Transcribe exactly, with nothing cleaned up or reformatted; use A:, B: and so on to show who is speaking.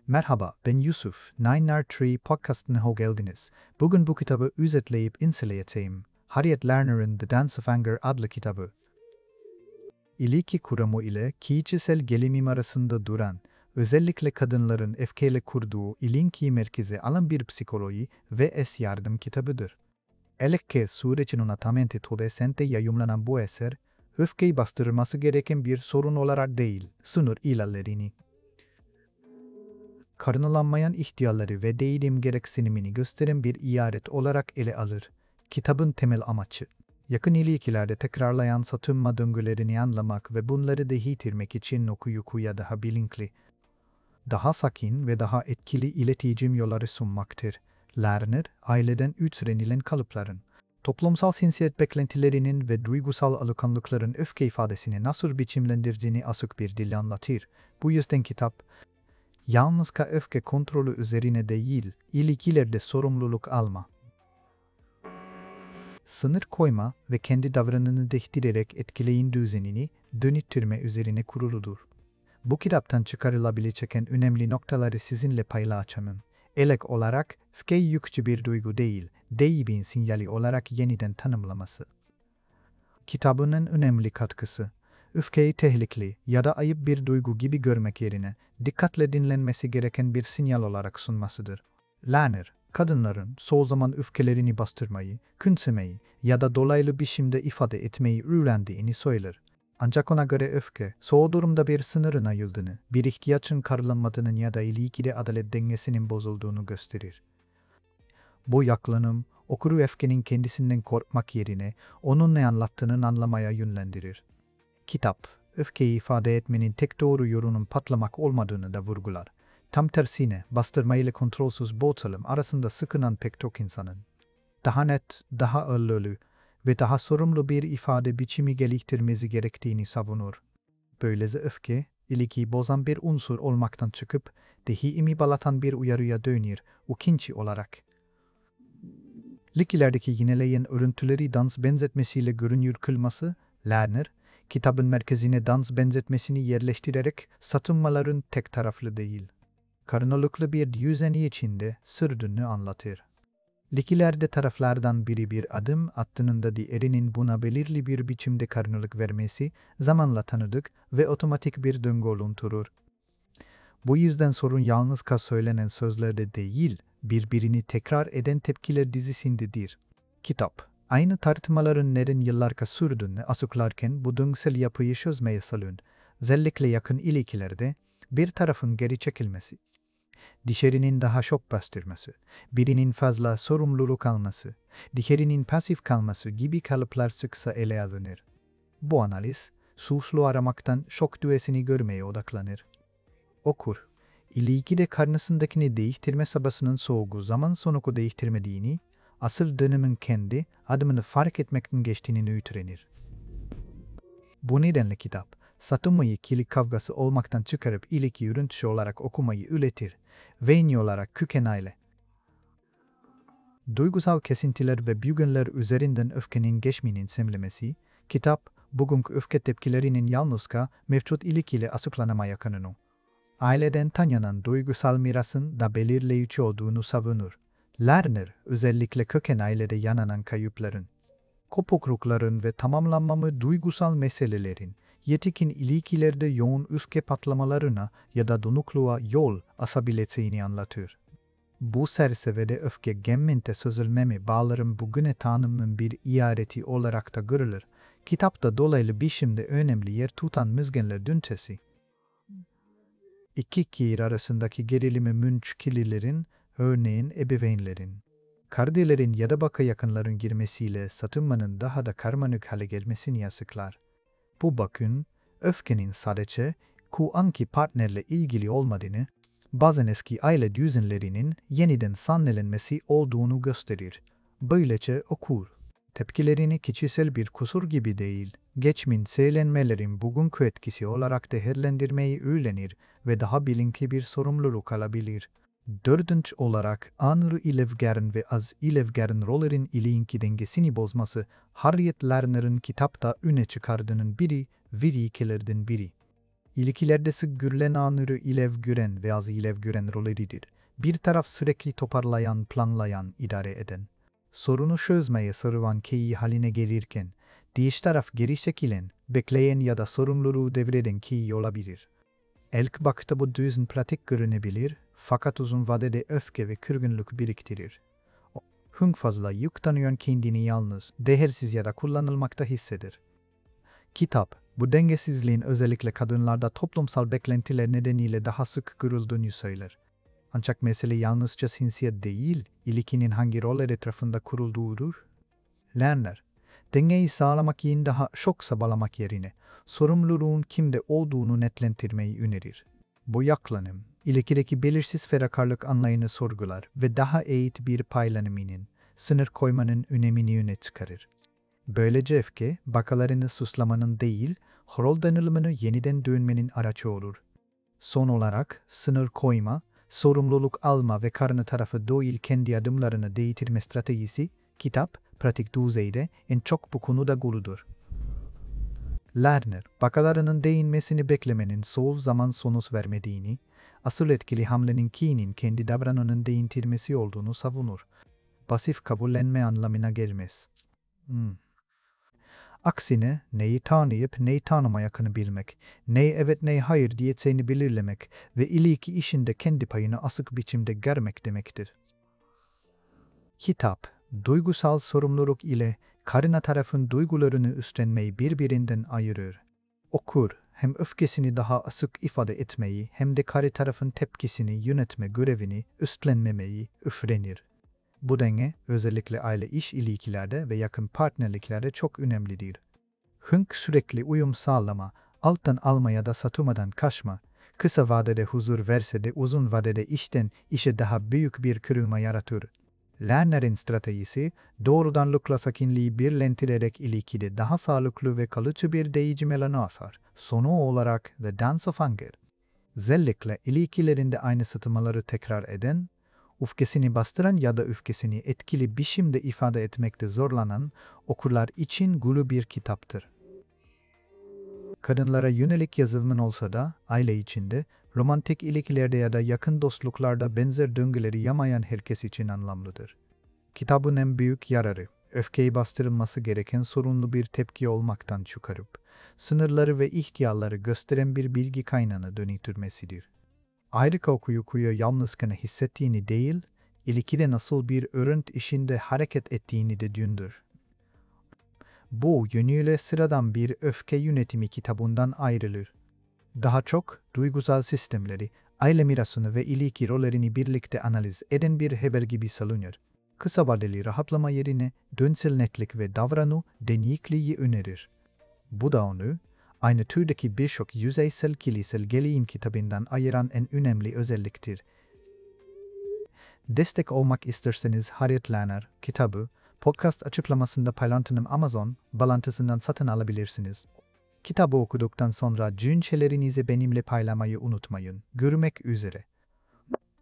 A: Merhaba, ben Yusuf. Nine Tree Podcast'ına hoş geldiniz. Bugün bu kitabı özetleyip inceleyeceğim. Harriet Lerner'ın The Dance of Anger adlı kitabı. İlişki kuramı ile kişisel gelişim arasında duran, özellikle kadınların öfkeyle kurduğu ilişki merkeze alan bir psikoloji ve es yardım kitabıdır. Elke sürecinin atamenti todesente yayımlanan bu eser, öfkeyi bastırması gereken bir sorun olarak değil, sınır ilerlerini, karınlanmayan ihtiyarları ve değilim gereksinimini gösteren bir iyaret olarak ele alır. Kitabın temel amacı, yakın ilişkilerde tekrarlayan satınma döngülerini anlamak ve bunları da yitirmek için okuyucuya daha bilinçli, daha sakin ve daha etkili iletişim yolları sunmaktır. Lerner, aileden ürettirilen kalıpların, toplumsal cinsiyet beklentilerinin ve duygusal alışkanlıkların öfke ifadesini nasıl biçimlendirdiğini açık bir dille anlatır. Bu yüzden kitap, yalnızca öfke kontrolü üzerine değil, ilişkilerde sorumluluk alma, sınır koyma ve kendi davranışını değiştirerek etkileyin düzenini dönüttürme üzerine kuruludur. Bu kitaptan çıkarılabilecek en önemli noktaları sizinle paylaşacağım. Elek olarak, öfke yüklü bir duygu değil, değibin sinyali olarak yeniden tanımlaması. Kitabın en önemli katkısı, öfkeyi tehlikeli ya da ayıp bir duygu gibi görmek yerine dikkatle dinlenmesi gereken bir sinyal olarak sunmasıdır. Lerner, kadınların çoğu zaman öfkelerini bastırmayı, küçümsemeyi ya da dolaylı biçimde ifade etmeyi öğrendiğini söyler. Ancak ona göre öfke, çoğu durumda bir sınırın ayrıldığını, bir ihtiyacın karşılanmadığının ya da ilişkide adalet dengesinin bozulduğunu gösterir. Bu yaklaşım, okuru öfkenin kendisinden korkmak yerine onun ne anlattığını anlamaya yönlendirir. Kitap, öfkeyi ifade etmenin tek doğru yolunun patlamak olmadığını da vurgular. Tam tersine, bastırma ile kontrolsüz boğulma arasında sıkınan pek çok insanın daha net, daha ağırlı ve daha sorumlu bir ifade biçimi geliştirmesi gerektiğini savunur. Böylece öfke, ilişkiyi bozan bir unsur olmaktan çıkıp, dehimi balatan bir uyarıya dönür, ikinci olarak. İlişkilerdeki yineleyen örüntüleri dans benzetmesiyle görünür kılması, Lerner, kitabın merkezine dans benzetmesini yerleştirerek satınmaların tek taraflı değil, karınlıklı bir düzeni içinde sürdüğünü anlatır. İlişkilerde taraflardan biri bir adım attığında diğerinin buna belirli bir biçimde karşılık vermesi zamanla tanıdık ve otomatik bir döngü oluşturur. Bu yüzden sorun yalnızca söylenen sözlerde değil, birbirini tekrar eden tepkiler dizisindedir. Kitap, aynı tartışmaların neden yıllarca sürdüğünü açıklarken bu döngüsel yapıyı çözmeye salın. Özellikle yakın ilişkilerde bir tarafın geri çekilmesi, diğerinin daha çok bastırması, birinin fazla sorumluluk alması, diğerinin pasif kalması gibi kalıplar sıkça ele alınır. Bu analiz, suçlu aramaktan şok düğesini görmeye odaklanır. Okur, ilişkide karşısındakini değiştirme çabasının çoğu zaman sonucu değiştirmediğini, asıl dönemin kendi adımını fark etmekten geçtiğini öğrenir. Bu nedenle kitap, satınmayı kilit kavgası olmaktan çıkarıp ilişki ürüntüsü olarak okumayı üretir ve en iyi olarak kökenayla. Duygusal kesintiler ve büyügenler üzerinden öfkenin geçmenin semlemesi, kitap, bugünkü öfke tepkilerinin yalnızca mevcut ilişkiyle açıklanamaya kanunu. Aileden tanınan duygusal mirasın da belirleyici olduğunu savunur. Lerner, özellikle köken ailede yananan kayıpların, kopuklukların ve tamamlanmamı duygusal meselelerin, yetişkin ilişkilerde yoğun öfke patlamalarına ya da donukluğa yol açabileceğini anlatır. Bu çerçevede öfke gemmente sözülmemi bağların bugüne tanımın bir iareti olarak da görülür. Kitapta dolaylı biçimde önemli yer tutan mizgenler düntesi. İki kişi arasındaki gerilimi münçkililerin, örneğin ebeveynlerin, kardeşlerin ya da baka yakınların girmesiyle satınmanın daha da karmaşık hale gelmesini açıklar. Bu bakın, öfkenin sadece ku anki partnerle ilgili olmadığını, bazen eski aile düzenlerinin yeniden sahnelenmesi olduğunu gösterir. Böylece okur, tepkilerini kişisel bir kusur gibi değil, geçmiş söylenmelerin bugünkü etkisi olarak değerlendirmeyi öğrenir ve daha bilinçli bir sorumluluk alabilir. Dördüncü olarak anır ilevgaren ve az ilevgaren rollerin ilişki dengesini bozması, Harriet Lerner'ın kitapta öne çıkardığının biri, virikelerden biri. İlişkilerde sık görülen anırı ilev gören veya ilev gören rolleridir. Bir taraf sürekli toparlayan, planlayan, idare eden. Sorunu çözmeye sarılan kişi haline gelirken, diğer taraf geri çekilen, bekleyen ya da sorumluluğu devreden kişi olabilir. İlk bakışta bu düzen pratik görünebilir, fakat uzun vadede öfke ve kırgınlık biriktirir. Hünk fazla yük tanıyan kendini yalnız, değersiz ya da kullanılmakta hisseder. Kitap, bu dengesizliğin özellikle kadınlarda toplumsal beklentiler nedeniyle daha sık görüldüğünü söyler. Ancak mesele yalnızca cinsiyet değil, ilişkinin hangi roller etrafında kurulduğudur. Lerner, dengeyi sağlamak için daha çok sabalamak yerine, sorumluluğun kimde olduğunu netlendirmeyi önerir. Bu yaklanım, ilişkideki belirsiz fedakarlık anlayını sorgular ve daha eğit bir paylaşımının, sınır koymanın önemini öne çıkarır. Böylece öfke, bakalarını suslamanın değil, rol dönülümünü yeniden dönmenin aracı olur. Son olarak, sınır koyma, sorumluluk alma ve karşı tarafı değil kendi adımlarını değiştirme stratejisi, kitap, pratik düzeyde en çok bu konuda gurudur. Lerner, bakalarının değinmesini beklemenin çoğu zaman sonuç vermediğini, asıl etkili hamlenin kişinin kendi davranışının değiştirmesi olduğunu savunur. Pasif kabullenme anlamına gelmez. Hmm. Aksine neyi tanıyıp neyi tanımayakını bilmek, neyi evet neyi hayır diyeceğini belirlemek ve ilişki işinde kendi payını asık biçimde görmek demektir. Kitap, duygusal sorumluluk ile karına tarafın duygularını üstlenmeyi birbirinden ayırır. Okur, hem öfkesini daha asık ifade etmeyi hem de karı tarafın tepkisini yönetme görevini üstlenmemeyi öğrenir. Bu denge özellikle aile iş ilişkilerde ve yakın partnerliklerde çok önemlidir. Hünk sürekli uyum sağlama, alttan alma ya da satmadan kaçma, kısa vadede huzur verse de uzun vadede işten işe daha büyük bir kırılma yaratır. Lerner'in stratejisi, doğrudanlıkla sakinliği birleştirerek ilişkide daha sağlıklı ve kalıcı bir değişim alanı asar. Sonu olarak The Dance of Anger. Özellikle ilişkilerinde aynı sıtmaları tekrar eden, öfkesini bastıran ya da öfkesini etkili biçimde ifade etmekte zorlanan okurlar için gülü bir kitaptır. Kadınlara yönelik yazılımın olsa da aile içinde, romantik ilişkilerde ya da yakın dostluklarda benzer döngüleri yamayan herkes için anlamlıdır. Kitabın en büyük yararı, öfkeyi bastırılması gereken sorunlu bir tepki olmaktan çıkarıp, sınırları ve ihtiyarları gösteren bir bilgi kaynağına dönüştürmesidir. Ayrıca okuyu kuyu yalnızken hissettiğini değil, ilişkide nasıl bir örüntü içinde hareket ettiğini de düşündür. Bu yönüyle sıradan bir öfke yönetimi kitabından ayrılır. Daha çok duygusal sistemleri, aile mirasını ve ilişki rollerini birlikte analiz eden bir haber gibi salınır. Kısa vadeli rahatlama yerine dönsel netlik ve davranış deneyikliği önerir. Bu da onu, aynı türdeki birçok yüzeysel kişisel gelişim kitabından ayıran en önemli özelliktir. Destek olmak isterseniz Harriet Lerner kitabı, podcast açıklamasında paylaştığım Amazon bağlantısından satın alabilirsiniz. Kitabı okuduktan sonra düşüncelerinizi benimle paylaşmayı unutmayın. Görüşmek üzere.